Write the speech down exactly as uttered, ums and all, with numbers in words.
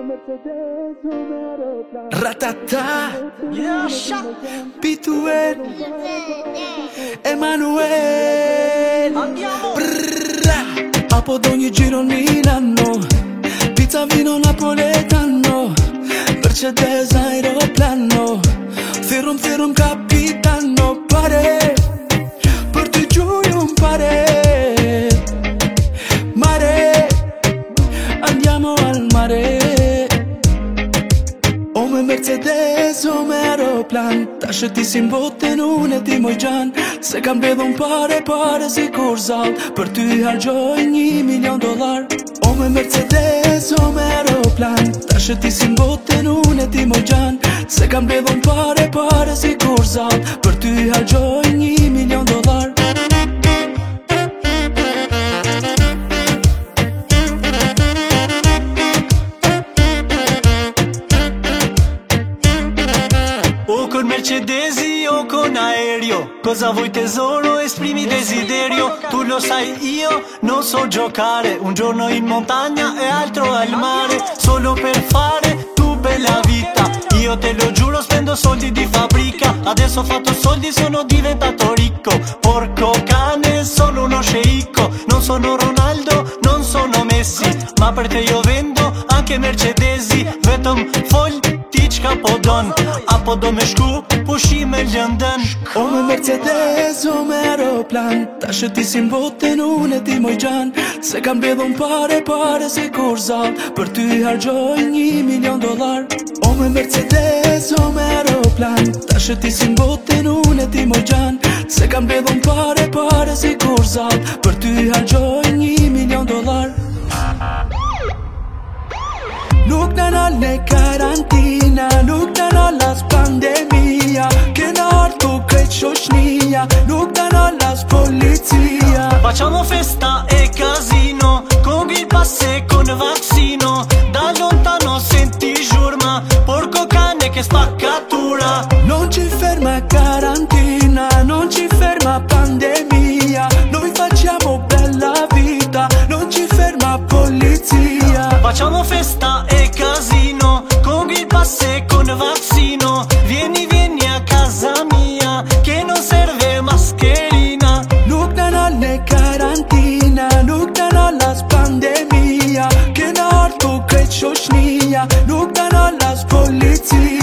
Ratata, Pituet, Emanuele. Apo ad ogni giro ogni anno, pizza vino napoletano, Mercedes aeroplano, Firum firum capitano. Pare, porti giù un pare, mare, andiamo al mare. Ome Mercedes, ome aeroplan, tash ti si mbote nune ti moj gjan. Se kam bledhun pare, pare si kur zall, për ty hargjoj një milion dollar. Ome Mercedes, ome aeroplan, tash ti si mbote nune ti moj gjan. Se kam bledhun pare, pare si kur zall, për ty hargjoj një milion dollar. Con Mercedesi o con aereo, cosa vuoi tesoro, esprimi desiderio. Tu lo sai, io non so giocare, un giorno in montagna e altro al mare, solo per fare tu bella vita. Io te lo giuro, spendo soldi di fabbrica, adesso ho fatto soldi, sono diventato ricco. Porco cane, sono uno sceicco, non sono Ronaldo, non sono Messi, ma per te io vendo anche Mercedesi. Vetëm fol ti qka po don, apo do me shku pushime Lëndën. Ome Mercedes, ome aeroplan, tash ti si mboten unë ti moj gjan. Se kam bledhun pare, pare si kur zall, për ty hargjoj një milion dollar. Ome Mercedes, ome aeroplan, tash ti si mboten unë ti moj gjan. Se kam bledhun pare, pare si kur zall, për ty hargjoj një milion dollar. Nuk në në karantina, nuk në në las pandemia, kena artu krejt shoshnia, nuk në në las polizia. Facciamo festa e casino, con il passe con vaccino, da lontano senti giurma, porco cane che spaccatura. Non ci ferma karantina, non ci ferma pandemia, noi facciamo bella vita, non ci ferma polizia. Facciamo festa e casino, con il passe con vaccino, vieni vieni a casa mia, che non serve mascherina. Nuk në në karantina, nuk në në las pandemia, kena artu krejt shoshnia, nuk në në las polizia.